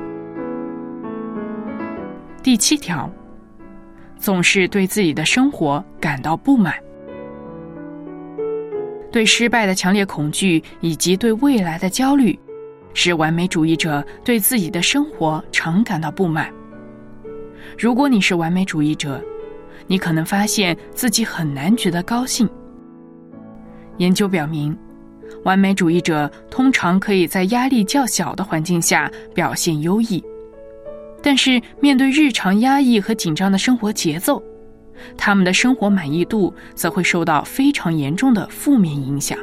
第七条，总是对自己的生活感到不满。对失败的强烈恐惧以及对未来的焦虑，使完美主义者对自己的生活常感到不满。如果你是完美主义者，你可能发现自己很难觉得高兴。研究表明，完美主义者通常可以在压力较小的环境下表现优异，但是面对日常压抑和紧张的生活节奏，他们的生活满意度则会受到非常严重的负面影响。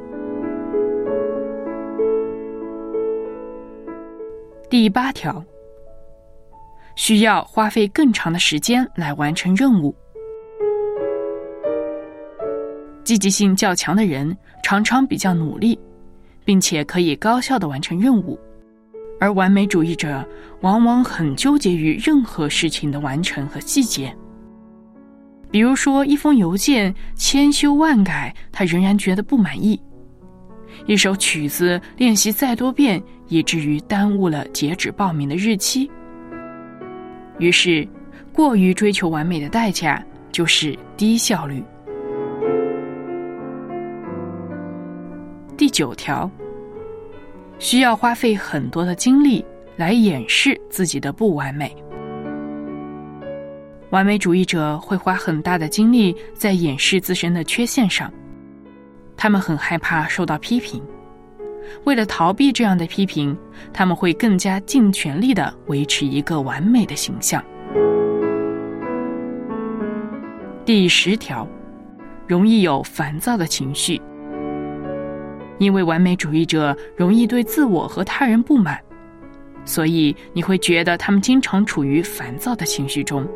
第八条，需要花费更长的时间来完成任务。积极性较强的人常常比较努力，并且可以高效地完成任务，而完美主义者往往很纠结于任何事情的完成和细节。比如说，一封邮件千修万改，他仍然觉得不满意；一首曲子练习再多遍，以至于耽误了截止报名的日期。于是，过于追求完美的代价就是低效率。第九条，需要花费很多的精力来掩饰自己的不完美。完美主义者会花很大的精力在掩饰自身的缺陷上，他们很害怕受到批评。为了逃避这样的批评，他们会更加尽全力地维持一个完美的形象。第十条，容易有烦躁的情绪。因为完美主义者容易对自我和他人不满，所以你会觉得他们经常处于烦躁的情绪中。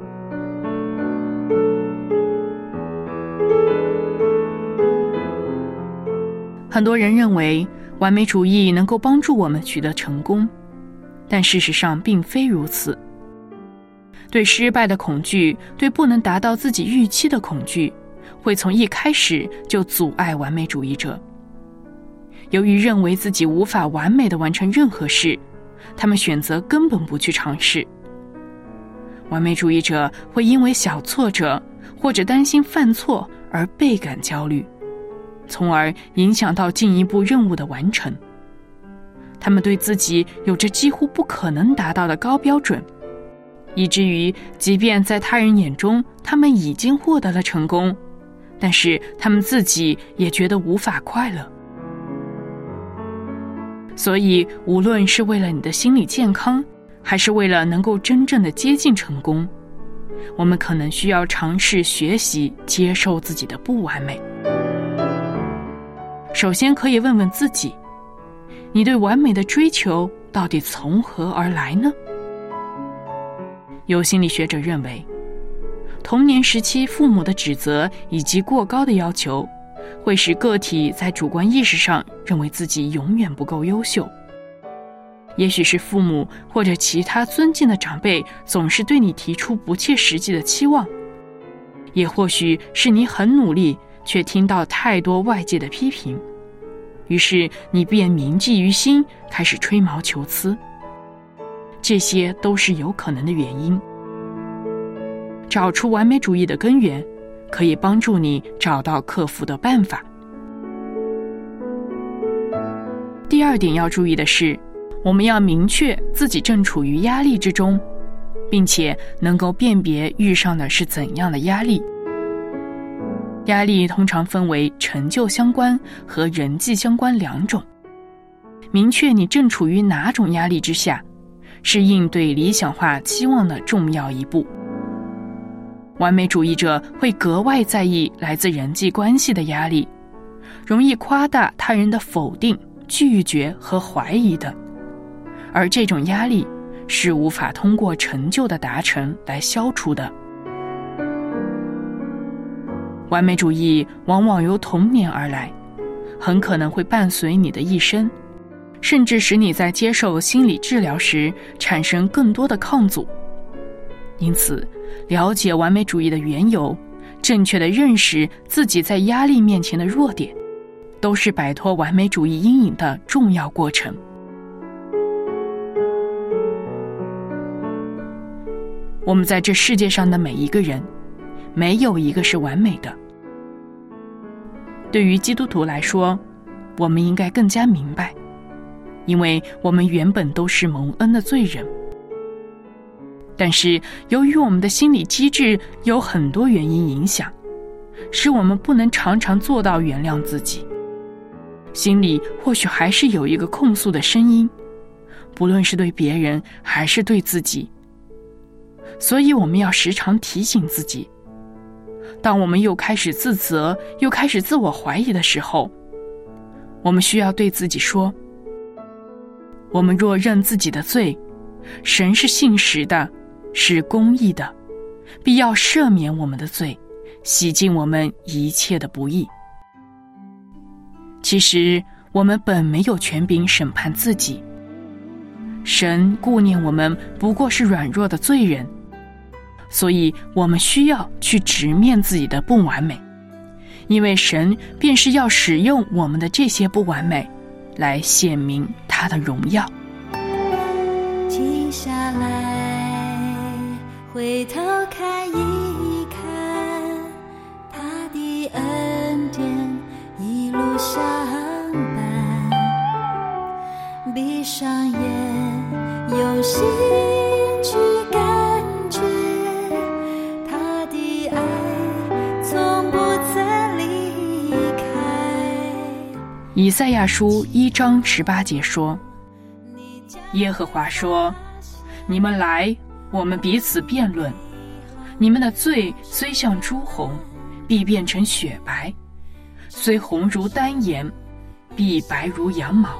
很多人认为完美主义能够帮助我们取得成功，但事实上并非如此。对失败的恐惧，对不能达到自己预期的恐惧，会从一开始就阻碍完美主义者。由于认为自己无法完美地完成任何事，他们选择根本不去尝试。完美主义者会因为小挫折或者担心犯错而倍感焦虑，从而影响到进一步任务的完成。他们对自己有着几乎不可能达到的高标准，以至于即便在他人眼中他们已经获得了成功，但是他们自己也觉得无法快乐。所以无论是为了你的心理健康，还是为了能够真正的接近成功，我们可能需要尝试学习接受自己的不完美。首先可以问问自己，你对完美的追求到底从何而来呢？有心理学者认为，童年时期父母的指责以及过高的要求，会使个体在主观意识上认为自己永远不够优秀。也许是父母或者其他尊敬的长辈总是对你提出不切实际的期望，也或许是你很努力，却听到太多外界的批评，于是你便铭记于心，开始吹毛求疵。这些都是有可能的原因。找出完美主义的根源，可以帮助你找到克服的办法。第二点要注意的是，我们要明确自己正处于压力之中，并且能够辨别遇上的是怎样的压力。压力通常分为成就相关和人际相关两种。明确你正处于哪种压力之下，是应对理想化期望的重要一步。完美主义者会格外在意来自人际关系的压力，容易夸大他人的否定、拒绝和怀疑等，而这种压力是无法通过成就的达成来消除的。完美主义往往由童年而来，很可能会伴随你的一生，甚至使你在接受心理治疗时产生更多的抗阻。因此，了解完美主义的缘由，正确地认识自己在压力面前的弱点，都是摆脱完美主义阴影的重要过程。我们在这世界上的每一个人，没有一个是完美的。对于基督徒来说，我们应该更加明白，因为我们原本都是蒙恩的罪人。但是由于我们的心理机制有很多原因影响，使我们不能常常做到原谅自己。心里或许还是有一个控诉的声音，不论是对别人还是对自己。所以我们要时常提醒自己，当我们又开始自责，又开始自我怀疑的时候，我们需要对自己说，我们若认自己的罪，神是信实的，是公义的，必要赦免我们的罪，洗净我们一切的不义。其实我们本没有权柄审判自己，神顾念我们不过是软弱的罪人，所以我们需要去直面自己的不完美，因为神便是要使用我们的这些不完美来显明他的荣耀。 停下来，回头看一看，他的恩典一路相伴，闭上眼，用心去感觉他的爱从不曾离开。 以赛亚书一章十八节说，耶和华说，你们来，我们彼此辩论，你们的罪虽像朱红，必变成雪白，虽红如丹颜，必白如羊毛。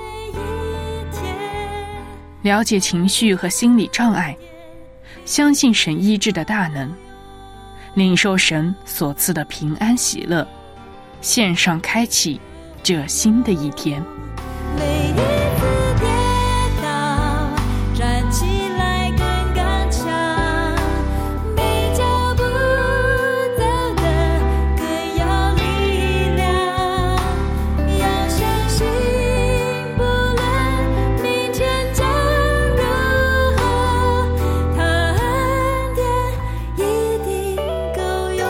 了解情绪和心理障碍，相信神医治的大能，领受神所赐的平安喜乐，线上开启这新的一天。 每一次跌倒，站起来更刚强，比脚步走得更有力量，要相信不论明天将如何，他恩典一定够用。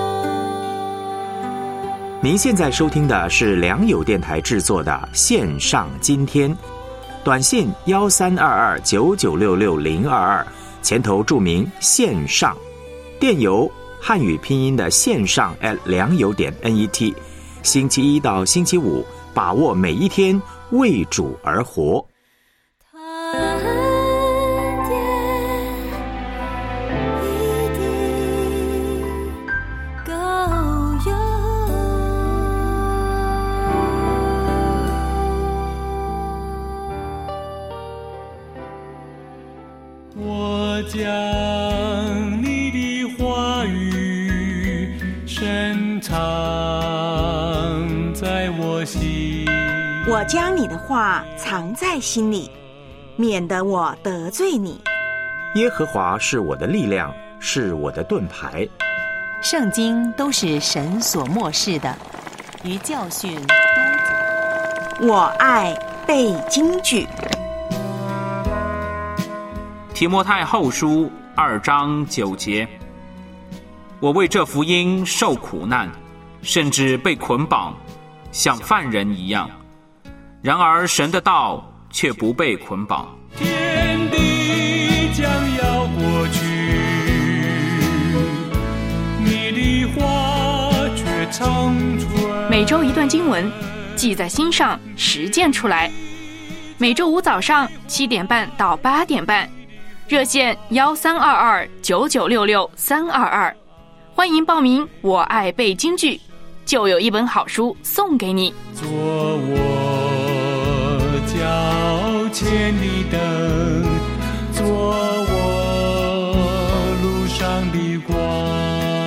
您现在收听的是良友电台制作的线上今天，短信幺三二二九九六六零二二，前头注明线上，电邮汉语拼音的线上 at 良友点 net， 星期一到星期五，把握每一天，为主而活。 将你的话语深藏在我心， 我将你的话藏在心里，免得我得罪你。 耶和华是我的力量，是我的盾牌。 圣经都是神所默示的，于教训、督责。 我爱背金句。 提摩太后书二章九节，我为这福音受苦难，甚至被捆绑，像犯人一样。然而神的道却不被捆绑。 天地将要过去，你的话却长存。 每周一段经文，记在心上，实践出来。每周五早上七点半到八点半，热线幺三二二九九六六三二二，欢迎报名。我爱背京剧，就有一本好书送给你。 做我脚前的灯，做我路上的光。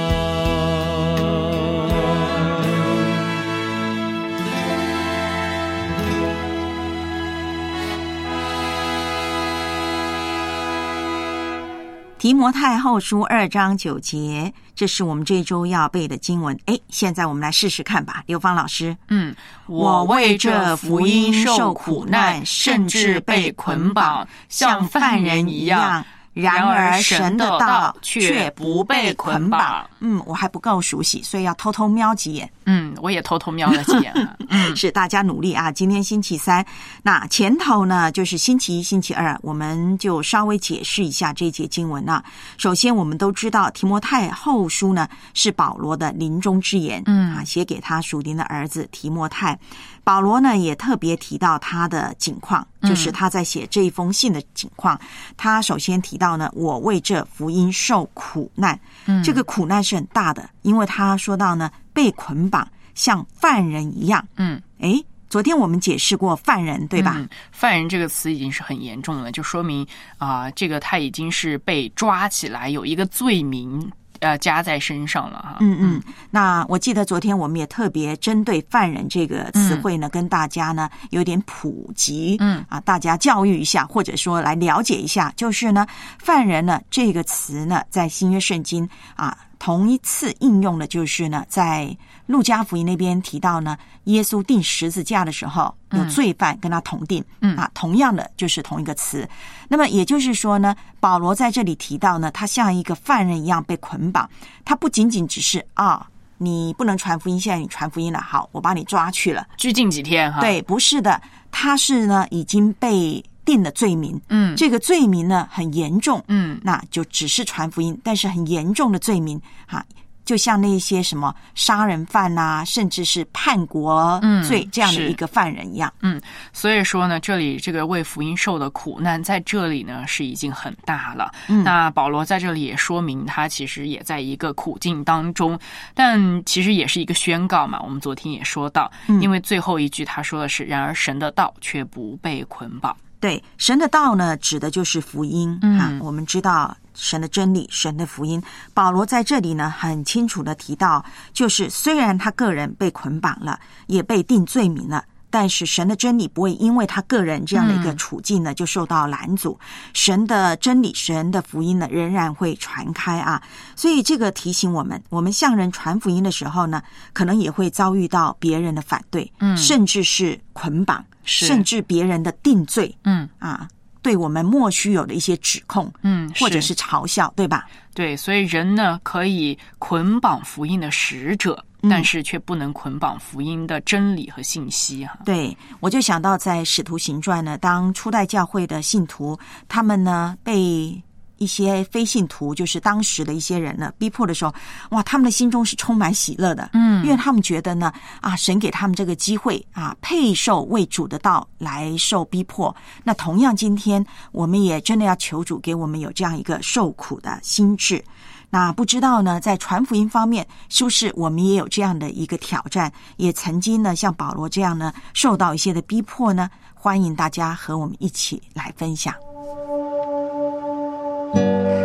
提摩太后书二章九节，这是我们这周要背的经文。哎，现在我们来试试看吧，刘芳老师。 嗯，我为这福音受苦难，甚至被捆绑，像犯人一样。然而神的道却不被捆绑。 嗯，我还不够熟悉，所以要偷偷瞄几眼。 嗯，我也偷偷瞄了几眼了。 嗯，是大家努力啊！今天星期三，那前头呢就是星期一、星期二，我们就稍微解释一下这一节经文啊。首先，我们都知道提摩太后书呢是保罗的临终之言，嗯啊，写给他属灵的儿子提摩太。保罗呢也特别提到他的境况，就是他在写这一封信的境况。嗯、他首先提到呢，我为这福音受苦难，嗯，这个苦难是很大的，因为他说到呢，被捆绑像犯人一样。嗯，诶，昨天我们解释过犯人，对吧？ 嗯、犯人这个词已经是很严重了，就说明啊、呃，这个他已经是被抓起来，有一个罪名。呃，加在身上了哈。 嗯嗯，那我记得昨天我们也特别针对犯人这个词汇呢，嗯、跟大家呢有点普及，嗯啊，大家教育一下，或者说来了解一下，就是呢，犯人呢这个词呢，在新约圣经啊，同一次应用的就是呢，在路加福音那边提到呢，耶稣钉十字架的时候，有罪犯跟他同定，嗯啊，同样的就是同一个词。那么也就是说呢，保罗在这里提到呢，他像一个犯人一样被捆绑，他不仅仅只是啊，你不能传福音，现在你传福音了，好，我把你抓去了， 拘禁几天哈？ 对，不是的，他是呢已经被定了罪名，嗯，这个罪名呢很严重，嗯，那就只是传福音，但是很严重的罪名哈。就像那些什么杀人犯啊，甚至是叛国罪这样的一个犯人一样。 嗯，所以说呢，这里这个为福音受的苦难，在这里呢是已经很大了。嗯，那保罗在这里也说明，他其实也在一个苦境当中，但其实也是一个宣告嘛。我们昨天也说到，因为最后一句他说的是：“然而神的道却不被捆绑。” 对，神的道呢，指的就是福音、嗯、啊。我们知道神的真理，神的福音。保罗在这里呢，很清楚的提到，就是虽然他个人被捆绑了，也被定罪名了，但是神的真理不会因为他个人这样的一个处境呢，就受到拦阻。神的真理，神的福音呢，仍然会传开啊。所以这个提醒我们，我们向人传福音的时候呢，可能也会遭遇到别人的反对，嗯，甚至是捆绑。甚至别人的定罪，嗯啊，对我们莫须有的一些指控，嗯，或者是嘲笑，对吧？ 对，所以人呢可以捆绑福音的使者，嗯、但是却不能捆绑福音的真理和信息哈。 对，我就想到在《使徒行传》呢，当初代教会的信徒，他们呢被一些非信徒，就是当时的一些人呢逼迫的时候，哇，他们的心中是充满喜乐的，嗯，因为他们觉得呢，啊，神给他们这个机会啊，配受为主的道来受逼迫。那同样，今天我们也真的要求主给我们有这样一个受苦的心志。那不知道呢，在传福音方面，是不是我们也有这样的一个挑战？也曾经呢，像保罗这样呢，受到一些的逼迫呢？欢迎大家和我们一起来分享。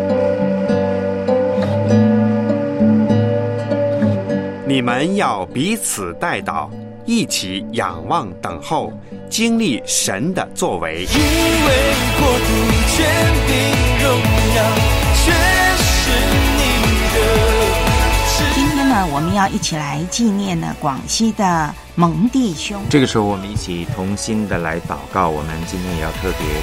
你们要彼此代祷，一起仰望等候，经历神的作为。 因为国度、权柄、荣耀全是你的。 今天呢，我们要一起来纪念呢广西的蒙弟兄。 这个时候，我们一起同心的来祷告。我们今天也要特别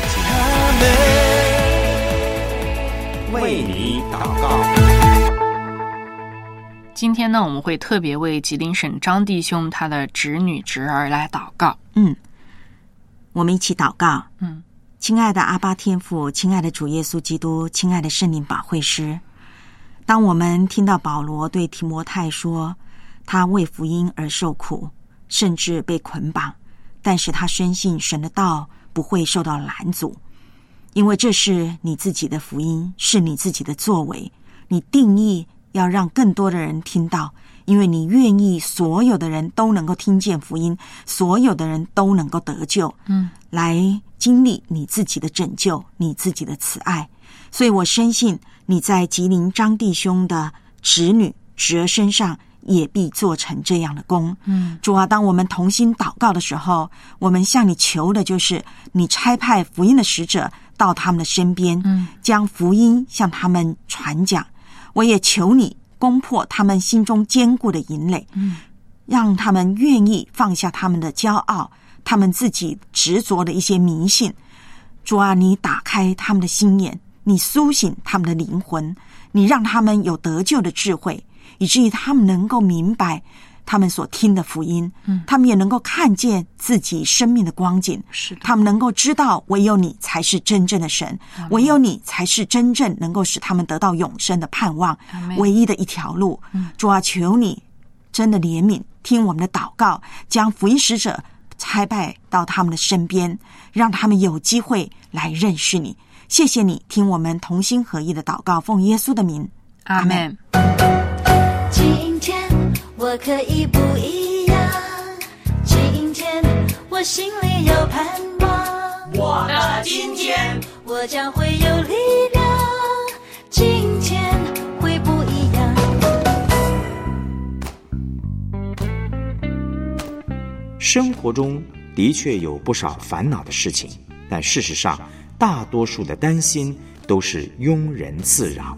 纪念，为你祷告。 今天呢，我们会特别为吉林省张弟兄他的侄女侄儿来祷告。 嗯，我们一起祷告。 嗯， 亲爱的阿爸天父，亲爱的主耶稣基督，亲爱的圣灵保惠师，当我们听到保罗对提摩太说，他为福音而受苦，甚至被捆绑，但是他深信神的道不会受到拦阻，因为这是你自己的福音，是你自己的作为，你定义要让更多的人听到，因为你愿意所有的人都能够听见福音，所有的人都能够得救， 嗯， 来经历你自己的拯救，你自己的慈爱。所以我深信你在吉林张弟兄的侄女侄儿身上也必做成这样的功。 嗯， 主啊，当我们同心祷告的时候，我们向你求的就是你差派福音的使者到他们的身边， 嗯， 将福音向他们传讲。我也求你攻破他们心中坚固的营垒， 嗯， 让他们愿意放下他们的骄傲，他们自己执着的一些迷信。主啊，你打开他们的心眼，你苏醒他们的灵魂，你让他们有得救的智慧，以至于他们能够明白他们所听的福音， 嗯， 他们也能够看见自己生命的光景， 是的， 他们能够知道唯有你才是真正的神，唯有你才是真正能够使他们得到永生的盼望，唯一的一条路。 嗯， 主啊，求你真的怜悯，听我们的祷告，将福音使者差派到他们的身边，让他们有机会来认识你。谢谢你听我们同心合意的祷告，奉耶稣的名， 阿们。 今天我可以不一样，今天我心里有盼望， 我的今天我将会有力量，今天会不一样。 生活中的确有不少烦恼的事情，但事实上大多数的担心都是庸人自扰。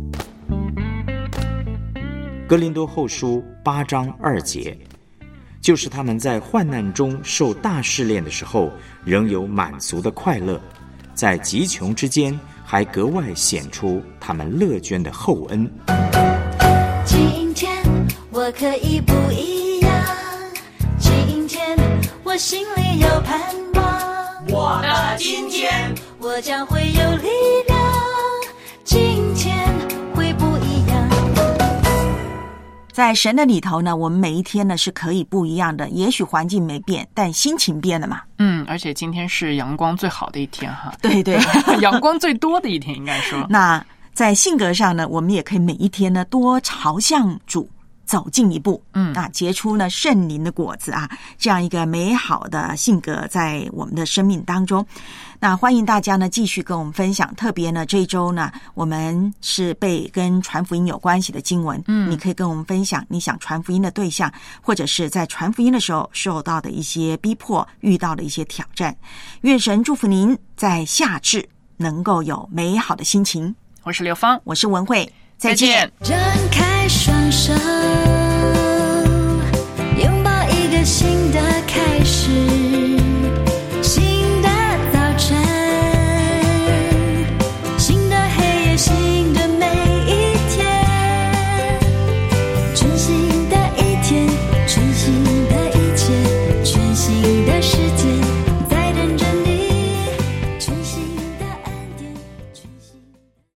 哥林多后书八章二节，就是他们在患难中受大试炼的时候，仍有满足的快乐，在极穷之间还格外显出他们乐捐的厚恩。 今天我可以不一样，今天我心里有盼望， 我的今天我将会有力量，今天会不一样。 在神的里头呢，我们每一天呢是可以不一样的，也许环境没变，但心情变了嘛。 嗯，而且今天是阳光最好的一天哈。 对对阳光最多的一天应该说。 那在性格上呢，我们也可以每一天呢多朝向主走近一步， 嗯， 啊，结出呢圣灵的果子啊，这样一个美好的性格在我们的生命当中。那欢迎大家呢继续跟我们分享，特别呢这一周呢我们是被跟传福音有关系的经文， 嗯， 你可以跟我们分享你想传福音的对象，或者是在传福音的时候受到的一些逼迫，遇到的一些挑战。愿神祝福您在夏至能够有美好的心情。 我是刘芳， 我是文慧，再见。 张开双手，拥抱一个新的开始，新的早晨，新的黑夜，新的每一天，珍惜